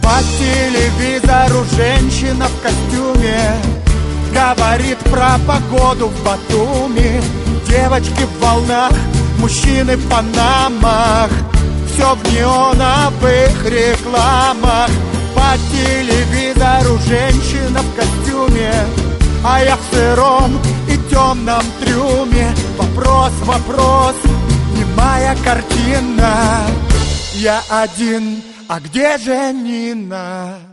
По телевизору женщина в костюме говорит про погоду в Батуми. Девочки в волнах, мужчины в панамах, все в неоновых рекламах. По телевизору женщина в костюме, а я в сыром и темном трюме. Вопрос, вопрос, немая картина. Я один, а где же Нина?